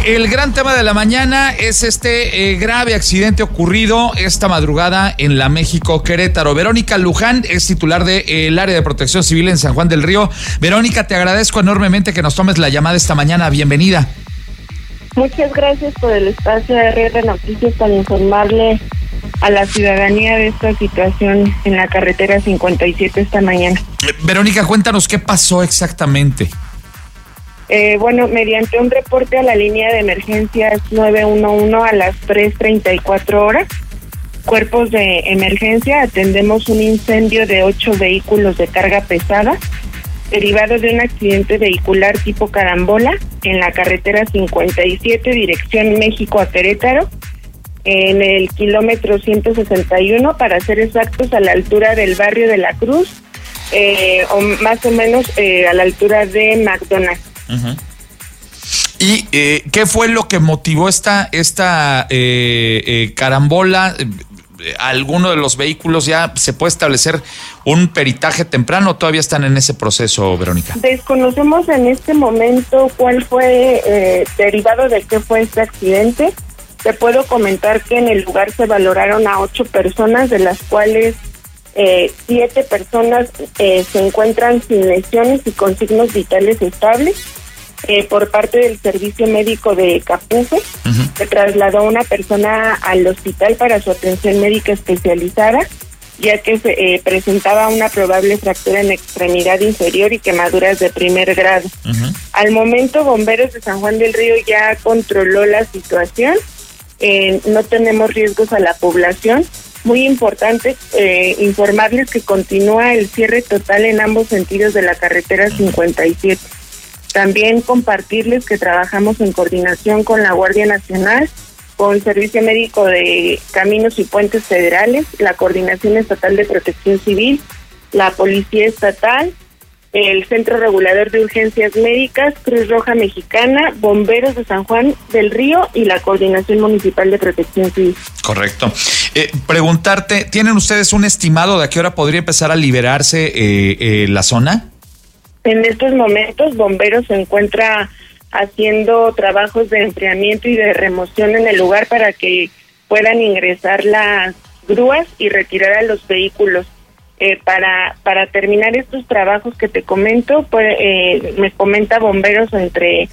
El gran tema de la mañana es este grave accidente ocurrido esta madrugada en la México-Querétaro. Verónica Luján es titular del área de protección civil en San Juan del Río. Verónica, te agradezco enormemente que nos tomes la llamada esta mañana. Bienvenida. Muchas gracias por el espacio de RR Noticias para informarle a la ciudadanía de esta situación en la carretera 57 esta mañana. Verónica, cuéntanos qué pasó exactamente. Mediante un reporte a la línea de emergencias 911 a las 3:34 horas, cuerpos de emergencia, atendemos un incendio de 8 vehículos de carga pesada, derivado de un accidente vehicular tipo carambola en la carretera 57, dirección México a Querétaro, en el kilómetro 161, para ser exactos, a la altura del barrio de La Cruz, o más o menos a la altura de McDonald's. Uh-huh. ¿Y qué fue lo que motivó esta carambola? ¿Alguno de los vehículos ya se puede establecer un peritaje temprano o todavía están en ese proceso, Verónica? Desconocemos en este momento cuál fue derivado de qué fue este accidente. Te puedo comentar que en el lugar se valoraron a 8 personas, de las cuales 7 personas se encuentran sin lesiones y con signos vitales estables. Por parte del servicio médico de Capuje, uh-huh, se trasladó una persona al hospital para su atención médica especializada, ya que se presentaba una probable fractura en extremidad inferior y quemaduras de primer grado. Uh-huh. Al momento, Bomberos de San Juan del Río ya controló la situación. No tenemos riesgos a la población. Muy importante informarles que continúa el cierre total en ambos sentidos de la carretera 57. También compartirles que trabajamos en coordinación con la Guardia Nacional, con el Servicio Médico de Caminos y Puentes Federales, la Coordinación Estatal de Protección Civil, la Policía Estatal, el Centro Regulador de Urgencias Médicas, Cruz Roja Mexicana, Bomberos de San Juan del Río y la Coordinación Municipal de Protección Civil. Correcto. Preguntarte, ¿tienen ustedes un estimado de a qué hora podría empezar a liberarse la zona? En estos momentos, Bomberos se encuentra haciendo trabajos de enfriamiento y de remoción en el lugar para que puedan ingresar las grúas y retirar a los vehículos. Para terminar estos trabajos que te comento, me comenta Bomberos entre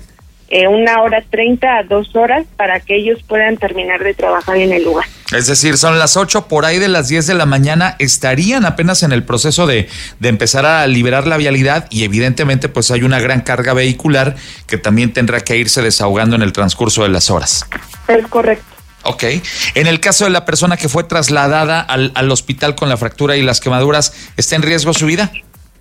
1:30 a 2 horas para que ellos puedan terminar de trabajar en el lugar. Es decir, son las 8, por ahí de las 10 de la mañana estarían apenas en el proceso de empezar a liberar la vialidad, y evidentemente pues hay una gran carga vehicular que también tendrá que irse desahogando en el transcurso de las horas. Es correcto. Ok. En el caso de la persona que fue trasladada al hospital con la fractura y las quemaduras, ¿está en riesgo su vida?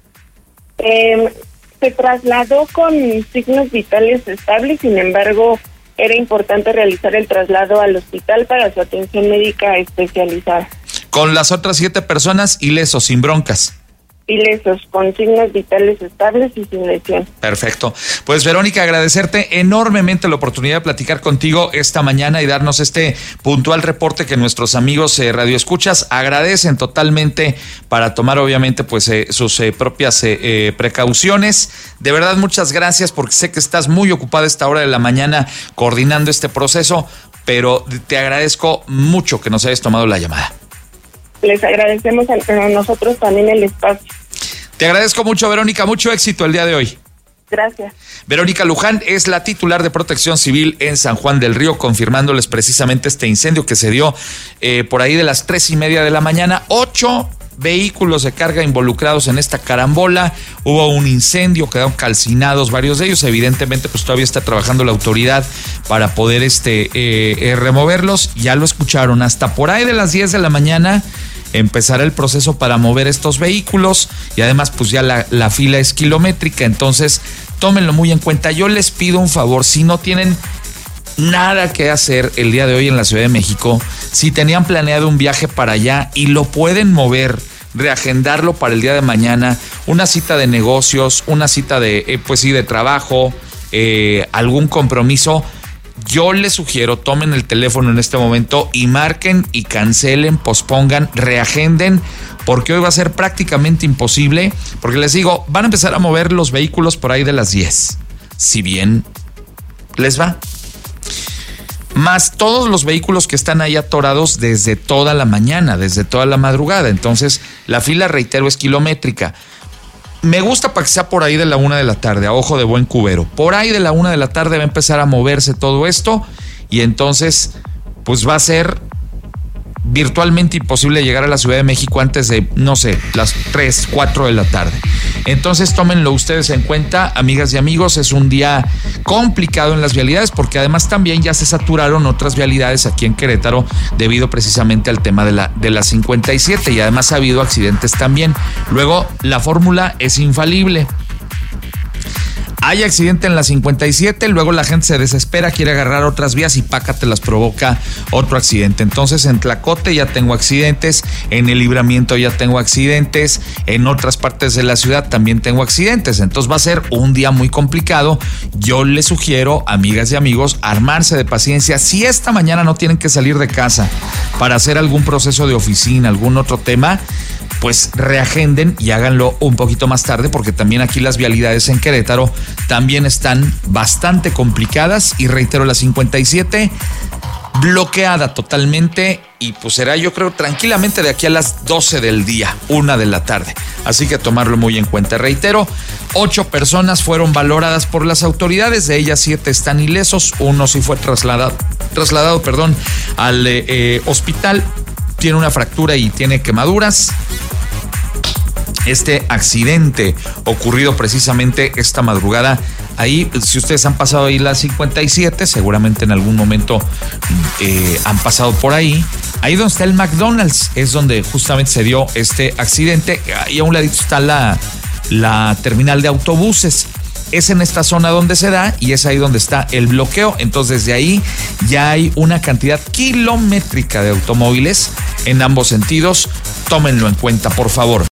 Se trasladó con signos vitales estables, sin embargo, era importante realizar el traslado al hospital para su atención médica especializada. Con las otras 7 personas ilesos, sin broncas. Ilesos, con signos vitales estables y sin lesión. Perfecto. Pues Verónica, agradecerte enormemente la oportunidad de platicar contigo esta mañana y darnos este puntual reporte que nuestros amigos radioescuchas agradecen totalmente, para tomar obviamente pues sus propias precauciones. De verdad, muchas gracias, porque sé que estás muy ocupada a esta hora de la mañana coordinando este proceso, pero te agradezco mucho que nos hayas tomado la llamada. Les agradecemos a nosotros también el espacio. Te agradezco mucho, Verónica, mucho éxito el día de hoy. Gracias. Verónica Luján es la titular de Protección Civil en San Juan del Río, confirmándoles precisamente este incendio que se dio por ahí de las 3:30 de la mañana. 8 vehículos de carga involucrados en esta carambola. Hubo un incendio, quedaron calcinados varios de ellos. Evidentemente, pues todavía está trabajando la autoridad para poder removerlos. Ya lo escucharon, hasta por ahí de las 10 de la mañana empezará el proceso para mover estos vehículos, y además pues ya la fila es kilométrica, entonces tómenlo muy en cuenta. Yo les pido un favor, si no tienen nada que hacer el día de hoy en la Ciudad de México, si tenían planeado un viaje para allá y lo pueden mover, reagendarlo para el día de mañana, una cita de negocios, una cita de trabajo, algún compromiso, yo les sugiero, tomen el teléfono en este momento y marquen y cancelen, pospongan, reagenden, porque hoy va a ser prácticamente imposible, porque les digo, van a empezar a mover los vehículos por ahí de las 10. Si bien les va. más todos los vehículos que están ahí atorados desde toda la mañana, desde toda la madrugada. Entonces, la fila, reitero, es kilométrica. Me gusta para que sea por ahí de la 1 de la tarde, a ojo de buen cubero. Por ahí de la 1 de la tarde va a empezar a moverse todo esto y entonces, pues va a ser virtualmente imposible llegar a la Ciudad de México antes de, no sé, las 3, 4 de la tarde. Entonces tómenlo ustedes en cuenta, amigas y amigos, es un día complicado en las vialidades porque además también ya se saturaron otras vialidades aquí en Querétaro debido precisamente al tema de la 57 y además ha habido accidentes también. Luego, la fórmula es infalible. Hay accidente en la 57, luego la gente se desespera, quiere agarrar otras vías y pácate las provoca otro accidente. Entonces en Tlacote ya tengo accidentes, en el Libramiento ya tengo accidentes, en otras partes de la ciudad también tengo accidentes. Entonces va a ser un día muy complicado. Yo les sugiero, amigas y amigos, armarse de paciencia. Si esta mañana no tienen que salir de casa para hacer algún proceso de oficina, algún otro tema, pues reagenden y háganlo un poquito más tarde porque también aquí las vialidades en Querétaro también están bastante complicadas y reitero, la 57 bloqueada totalmente y pues será yo creo tranquilamente de aquí a las 12 del día, 1 de la tarde. Así que tomarlo muy en cuenta. Reitero, 8 personas fueron valoradas por las autoridades, de ellas 7 están ilesos, uno sí fue trasladado al hospital, tiene una fractura y tiene quemaduras. Este accidente ocurrido precisamente esta madrugada ahí, si ustedes han pasado ahí la 57, seguramente en algún momento han pasado por ahí donde está el McDonald's, es donde justamente se dio este accidente, y a un ladito está la terminal de autobuses. Es en esta zona donde se da y es ahí donde está el bloqueo. Entonces desde ahí ya hay una cantidad kilométrica de automóviles en ambos sentidos. Tómenlo en cuenta, por favor.